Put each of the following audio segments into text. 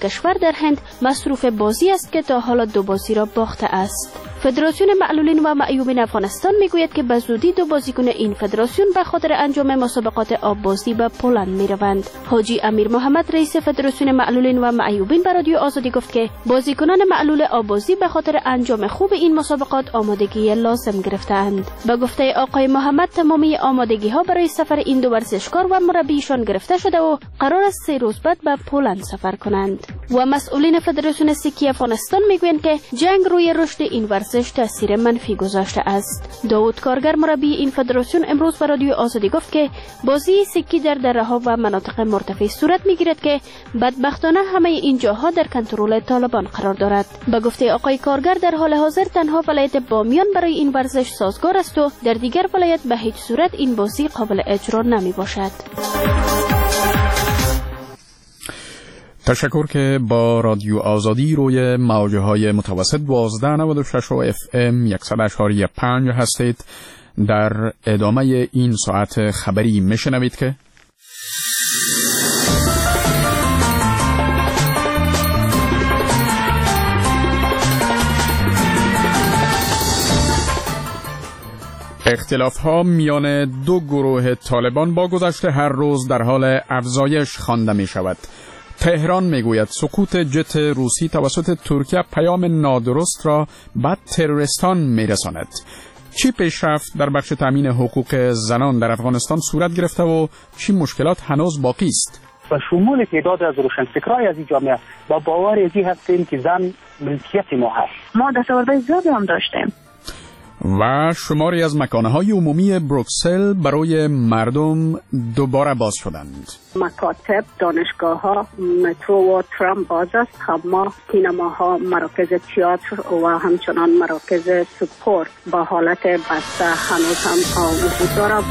کشور در هند مصروف بازی است که تا حالا 2 بازی را باخته است. فدراسیون معلولین و معیوبین افغانستان میگوید که به زودی 2 بازیکن این فدراسیون به خاطر انجام مسابقات آببازی به پولند میروند. حاجی امیر محمد رئیس فدراسیون معلولین و معیوبین به رادیو آزادی گفت که بازیکنان معلول آببازی به خاطر انجام خوب این مسابقات آمادگی لازم گرفتند. به گفته آقای محمد تمامی آمادگی ها برای سفر این 2 ورزشکار و مربیشان گرفته شده و قرار است 3 روز بعد به پولند سفر کنند. و مسئولین فدراسیون سکی افغانستان میگویند که جنگ روی رشد این ورزش تاثیر منفی گذاشته است. داود کارگر مربی این فدراسیون امروز به رادیو آزادی گفت که بازی سکی در دره‌ها و مناطق مرتفع صورت میگیرد که بدبختانه همه این جاها در کنترل طالبان قرار دارد. به گفته آقای کارگر در حال حاضر تنها ولایت بامیان برای این ورزش سازگار است و در دیگر ولایت به هیچ صورت این بازی قابل اجرا نمی باشد. تشکر که با رادیو آزادی روی موج‌های متوسط 1296 و FM 100.5 هستید. در ادامه این ساعت خبری میشنوید که اختلاف‌ها میان 2 گروه طالبان با گذشت هر روز در حال افزایش خوانده می‌شود. تهران میگوید سقوط جت روسی توسط ترکیه پیام نادرست را به تروریستان میرساند. چی پیشرفت در بخش تامین حقوق زنان در افغانستان صورت گرفته و چی مشکلات هنوز باقی است؟ و شمول تعداد از روشنفکرای از این جامعه با باور ازی هستیم که زن ملکیت ما هست. ما دستاوردهای زیادی هم داشتیم. و شماری از مکانهای عمومی بروکسل برای مردم دوباره باز شدند. مکاتب، دانشگاه‌ها، مترو و ترام باز است. اما سینماها، مراکز تئاتر و همچنان مراکز سپورت با حالت بسته هنوز هم وجود دارد.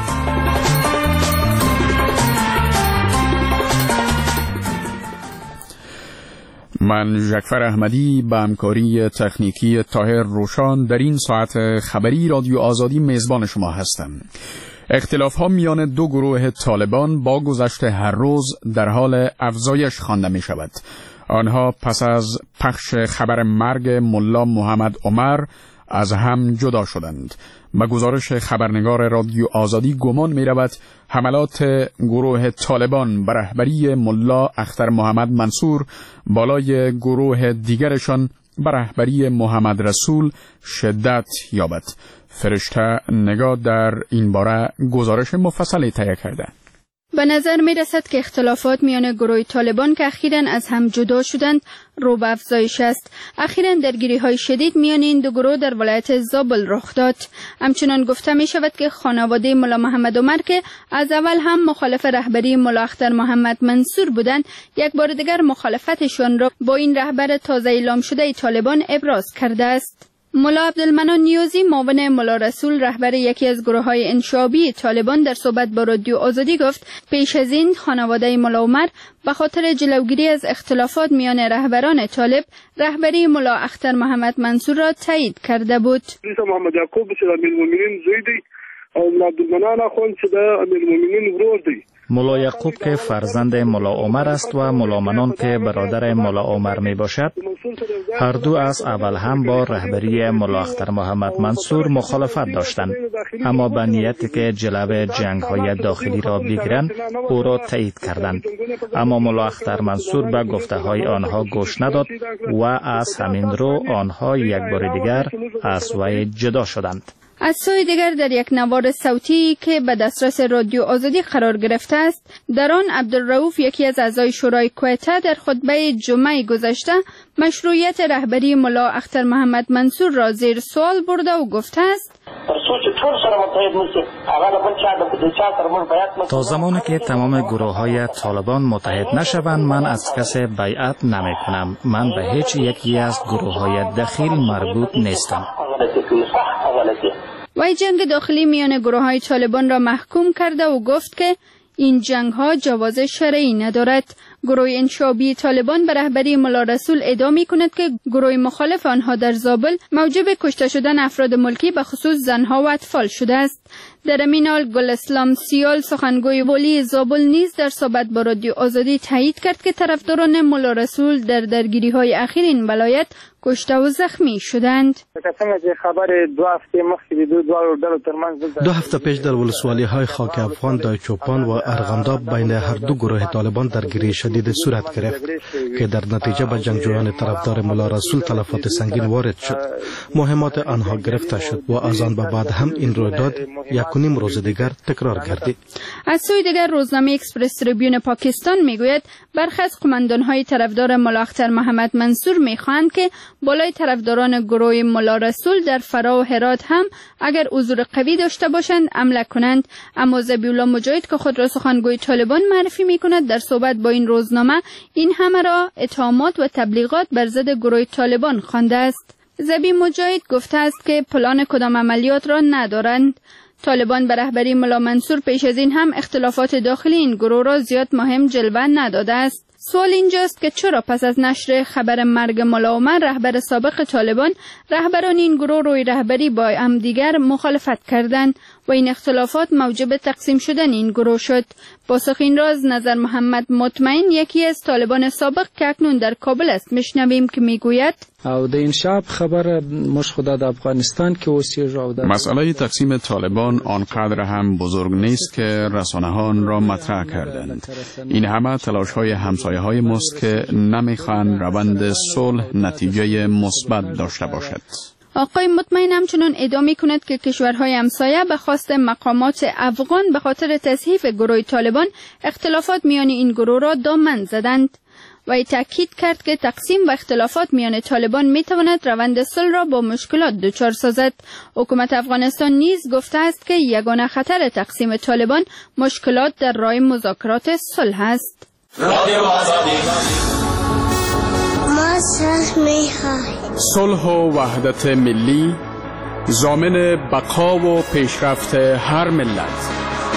من جعفر احمدی با همکاری تکنیکی طاهر روشان در این ساعت خبری رادیو آزادی میزبان شما هستم. اختلاف‌ها میان 2 گروه طالبان با گذشت هر روز در حال افزایش خوانده می شود. آنها پس از پخش خبر مرگ ملا محمد عمر از هم جدا شدند. به گزارش خبرنگار رادیو آزادی گمان می رود حملات گروه طالبان به رهبری ملا اختر محمد منصور بالای گروه دیگرشان به رهبری محمد رسول شدت یابد. فرشته نگاه در این باره گزارش مفصلی تهیه کرده. به نظر می رسد که اختلافات میان گروه طالبان که اخیراً از هم جدا شدند رو به افزایش است. اخیراً درگیری‌های شدید میان این 2 گروه در ولایت زابل رخ داد. همچنان گفته می شود که خانواده ملا محمد عمر که از اول هم مخالف رهبری ملا اختر محمد منصور بودند، یک بار دیگر مخالفتشان را با این رهبر تازه اعلام شده طالبان ابراز کرده است. ملا عبدالمنان نیازی معاون ملا رسول رهبر یکی از گروه‌های انشابی طالبان در صحبت با رادیو آزادی گفت پیش از این خانواده ملا عمر به خاطر جلوگیری از اختلافات میان رهبران طالب رهبری ملا اختر محمد منصور را تایید کرده بود. محمد یعقوب چې امیرالمؤمنین زوی دی او ملا عبدالمنان اخوند چې د امیرالمؤمنین ورور دی. ملا یعقوب که فرزند ملا عمر است و ملا منان که برادر ملا عمر می باشد، هر دو از اول هم با رهبری ملا اختر محمد منصور مخالفت داشتند، اما به نیتی که جلو جنگ‌های داخلی را بگیرند او را تایید کردند. اما ملا اختر منصور به گفته‌های آنها گوش نداد و از همین رو آنها یک بار دیگر از وی جدا شدند. از سوی دیگر در یک نوار صوتی که به دسترس رادیو آزادی قرار گرفته است، در آن عبدالرؤوف یکی از اعضای شورای کویته در خطبه جمعه گذشته مشروعیت رهبری ملا اختر محمد منصور را زیر سوال برده و گفته است تا زمانی که تمام گروه‌های طالبان متحد نشوند من از کسی بیعت نمی کنم. من به هیچ یکی از گروه‌های داخل مربوط نیستم. وی جنگ داخلی میان گروه‌های طالبان را محکوم کرده و گفت که این جنگ‌ها جواز شرعی ندارد. گروه انشابی طالبان به رهبری ملا رسول ادعا می‌کند که گروه مخالف آنها در زابل موجب کشته شدن افراد ملکی به خصوص زنها و اطفال شده است. در همین حال گل اسلام سیال سخنگوی والی زابل نیز در صحبت با رادیو آزادی تایید کرد که طرفداران مولا رسول در درگیری‌های اخیر این ولایت کشته و زخمی شدند. دو هفته پیش در ولسوالی‌های خاک افغان، دایچوپان و ارغنداب بین هر دو گروه طالبان درگیری شدید صورت گرفت که در نتیجه به جنگجویان طرفدار مولا رسول تلفات سنگین وارد شد. مهمات آنها گرفته شد و از آن به بعد هم این رویداد 1.5 روز دیگر تکرار گردید. از سوی دیگر روزنامه اکسپرس تریبیون پاکستان میگوید برخی از قماندان‌های طرفدار مولا اختر محمد منصور می‌خواهند که بالای طرفداران گروه مولا رسول در فرا و هرات هم اگر حضور قوی داشته باشند حمله کنند. اما ذبیح الله مجاهد که خود را سخنگوی طالبان معرفی می‌کند در صحبت با این روزنامه این همه را اتهامات و تبلیغات بر ضد گروه طالبان خوانده است. ذبیح مجاهد گفته است که پلان کدام عملیات را ندارند. طالبان به رهبری مولا منصور پیش از این هم اختلافات داخلی این گروه را زیاد مهم جلوه نداده است. سوال اینجاست که چرا پس از نشر خبر مرگ مولا عمر رهبر سابق طالبان رهبران این گروه روی رهبری با همدیگر مخالفت کردند و این اختلافات موجب تقسیم شدن این گروه شد. پاسخ این راز نظر محمد مطمئن یکی از طالبان سابق که اکنون در کابل است میشنویم که میگوید او د این شب خبر مش خدا د افغانستان که وسیع را مسئله تقسیم طالبان آنقدر هم بزرگ نیست که رسانه ها آن را مطرح کردند. این همه تلاش های همسایه های ماست که نمیخوان روند صلح نتیجه مثبت داشته باشد. آقای مطمئن همچنان ادعا می‌کند که کشورهای همسایه به خواست مقامات افغان به خاطر تصحیف گروه طالبان اختلافات میان این گروه را دامن زدند. و تأکید کرد که تقسیم و اختلافات میان طالبان میتواند روند صلح را با مشکلات دچار سازد. حکومت افغانستان نیز گفته است که یگانه خطر تقسیم طالبان مشکلات در راه مذاکرات صلح است. ما صلح می‌خواهیم. صلح و وحدت ملی ضامن بقا و پیشرفت هر ملت.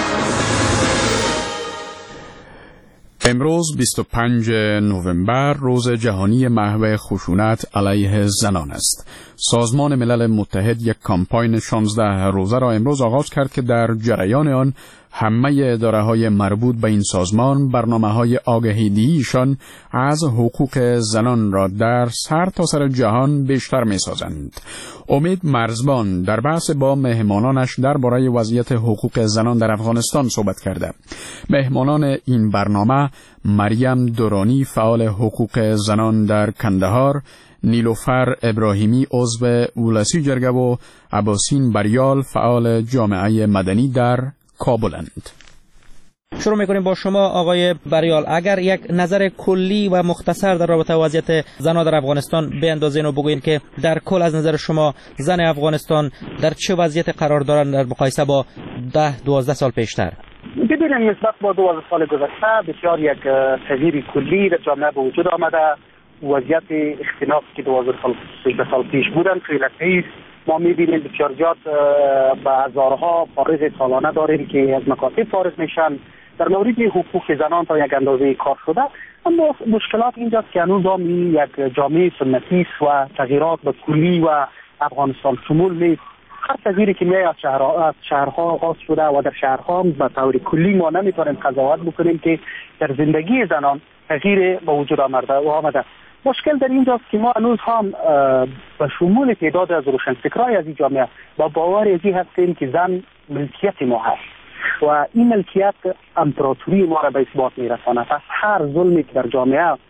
امروز 25 نوامبر روز جهانی محو خشونت علیه زنان است. سازمان ملل متحد یک کامپاین 16 روزه را امروز آغاز کرد که در جریان آن همه اداره‌های مربوط به این سازمان برنامه‌های آگاهی‌دهیشان از حقوق زنان را در سرتاسر جهان بیشتر می‌سازند. امید مرزبان در بحث با مهمانانش درباره وضعیت حقوق زنان در افغانستان صحبت کرده. مهمانان این برنامه مریم دورانی فعال حقوق زنان در کندهار، نیلوفر ابراهیمی عضو اولسی جرگه و عباسین بریال فعال جامعه مدنی در کابلند. شروع میکنیم با شما آقای بریال. اگر یک نظر کلی و مختصر در رابطه وضعیت زنان در افغانستان بیاندازین و بگوین که در کل از نظر شما زن افغانستان در چه وضعیت قرار دارند در مقایسه با 10-12 سال پیشتر؟ ببینیم نسبت با 12 سال گذشته بسیار یک تغییر کلی در جامعه به وجود آمده. وضعیت اختلاف که 12 سال پیش بودن خیلی ما می‌بینیم بسیار زیاد به هزارها فارغ سالانه داریم که از مکاتب فارغ میشن. در مورد حقوق زنان تا یک اندازه کار شده، اما مشکلات اینجاست که هنوز هم یک جامعه سنتی است و تغییرات به کلی و افغانستان شمول نیست. هر تغییری که میاد از شهرها آغاز شده و در شهرها به طور کلی ما نمیتونیم قضاوت بکنیم که در زندگی زنان تغییر به وجود آمده. مشکل در اینجاست که ما هنوز هم به شمول تعداد از روشنفکرای از این جامعه با باور ازی هستیم که زن ملکیت ما هست و این ملکیت امپراتوری ما را به اثبات میرساند. پس هر ظلمی که در جامعه